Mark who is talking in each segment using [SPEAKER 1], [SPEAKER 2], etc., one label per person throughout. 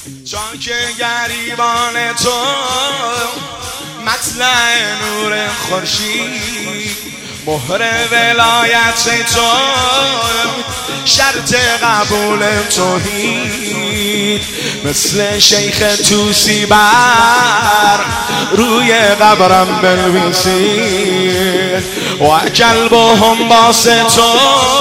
[SPEAKER 1] چون که گریبان تو مطلع نور خورشید، مهر ولایت تو شرط قبول توحید، مثل شیخ توسی بر روی قبرم بنویسید و کلبهم باسطون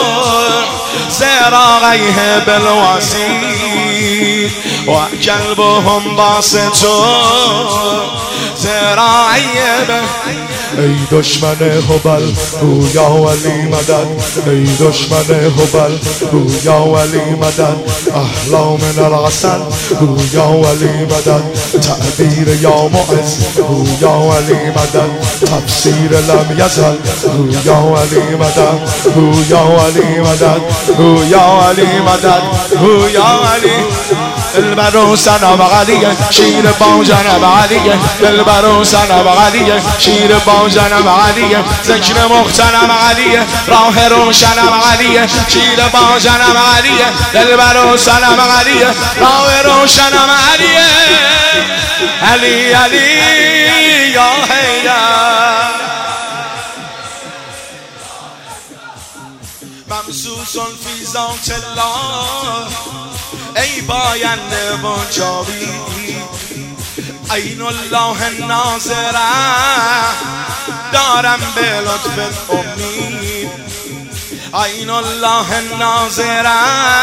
[SPEAKER 1] ذراعیه بالواسید و کلبهم باسطون ذراعیه
[SPEAKER 2] ای دشمن هبل گویا ولی مدد، ای دشمن هبل گویا ولی مدد، احلا من العسل گویا ولی مدد، تعبیر یا معز گویا ولی مدد، تفسیر لم یزل گویا ولی مدد، گویا ولی مدد، گویا ولی مدد، گویا ولی دلبرو سنم علیه شیر با جنب علیه، دلبرو سنم علیه شیر با جنب علیه، ذکر مختنم علیه راه روشنم علیه، شیر با جنب علیه، دلبرو سنم علیه راه روشنم علیه، علی علی یا حیدر ممسوس فی ذات الله، ای باینده و جاوید، عین الله ناظره دارم به لطفت امید، عین الله ناظره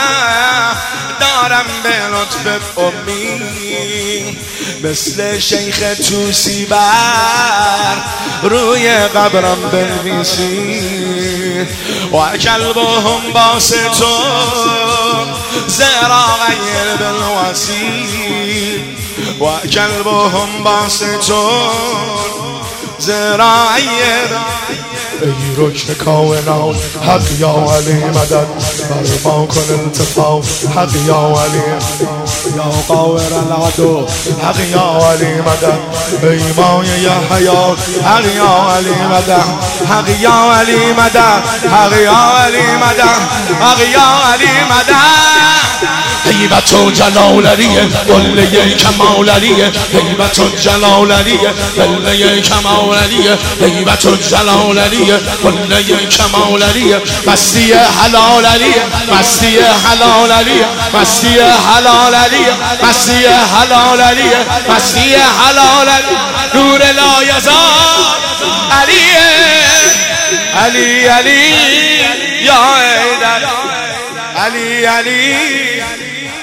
[SPEAKER 2] دارم به لطفت امید، مثل شیخ توسی بر روی قبرم بنویسید و کلبهم باسطون ذراعیه بالواسید و کلبهم باسطون ذراعیه. ای رکن کائنات حق یا علی مدد، برپا کن التفاف حق یا علی، یا قاور العدو حق یا علی مدد، ای مایه حیات حق یا علی مدد، حق یا علی مدد، حق یا علی مدد، حق یا علی مدد، هیبت و جلالریه قله کمالریه، هیبت و جلالریه قله کمالریه، هیبت و جلالریه قله کمالریه، مستی حلالریه مستی حلالریه مستی حلالریه مستی حلالریه مستی حلالریه، نور لایزال علیه علی علی یا حیدر علی علی